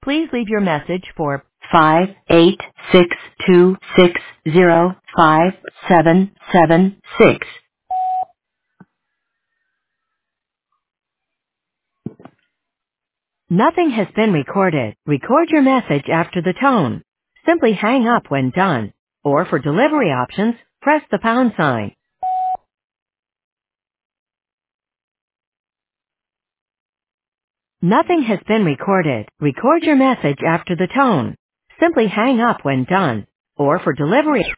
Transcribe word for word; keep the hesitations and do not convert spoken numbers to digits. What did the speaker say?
Please leave your message for five eight six two six zero five seven seven six. Nothing has been recorded. Record your message after the tone. Simply hang up when done. Or for delivery options, press the pound sign. Nothing has been recorded. Record your message after the tone. Simply hang up when done. Or for delivery